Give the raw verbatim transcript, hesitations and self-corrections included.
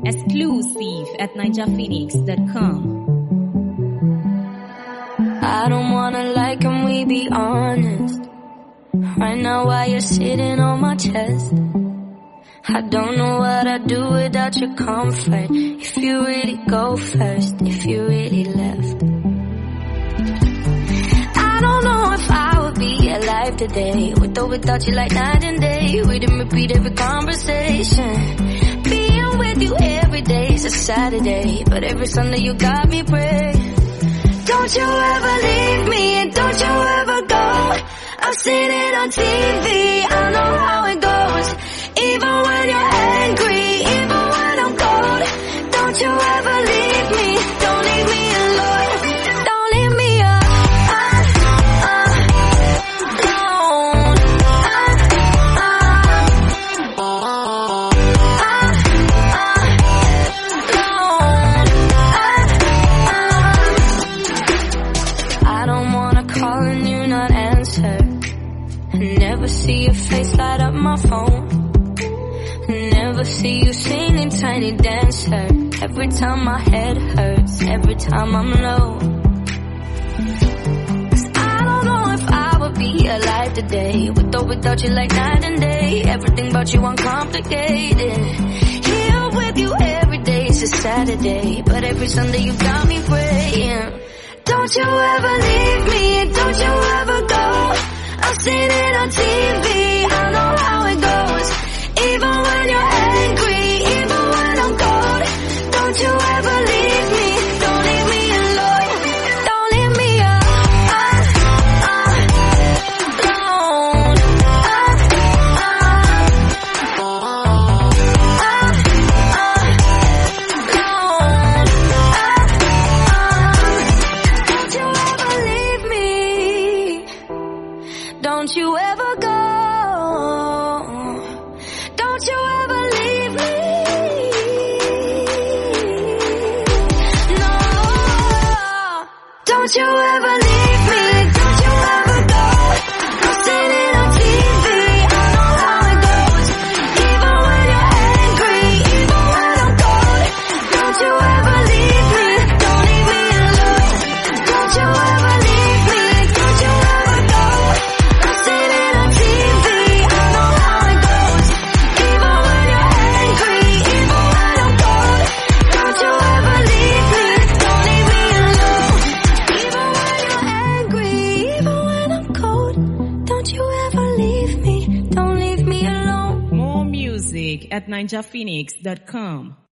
Exclusive at ninja phoenix dot com. I don't wanna lie, can we be honest? Right now while you're sitting on my chest, I don't know what I'd do without your comfort. If you really go first, if you really left, I don't know if I would be alive today, with or without you like night and day. We didn't repeat every conversation. Being with you every day is a Saturday, but every Sunday you got me praying. Don't you ever leave me, and don't you ever go. I've seen it on T V, I know how it goes. Even when you're angry, even when I'm cold, don't you ever leave me, don't leave me alone, don't leave me alone, I don't wanna call and you not answer, never see your face light up my phone, never see you singing Tiny Dancer. Every time my head hurts, every time I'm low. 'Cause I don't know if I would be alive today, with or without you like night and day. Everything about you uncomplicated. Here with you every day is a Saturday, but every Sunday you got me praying. Don't you ever leave me, and don't you ever go. I've seen it on T V, I know how it goes. Even when you're angry, even when I'm cold, don't you ever leave me, don't leave me alone, don't leave me alone, alone. Don't you ever leave me, don't you ever go. Don't you ever leave me, no. Don't you ever leave me, don't you ever go. I've seen it on T V, I know how it goes. Even when you're angry, even when I'm cold, don't you ever leave me, don't leave me alone. Don't you ever leave me, don't you ever go. I've seen it on T V, I know how it goes. Even when you're angry, even when I'm cold, don't you ever leave me, don't leave me alone. Even when you're angry, even when I'm cold, don't you ever leave me, don't leave me alone. More music at ninja phoenix dot com.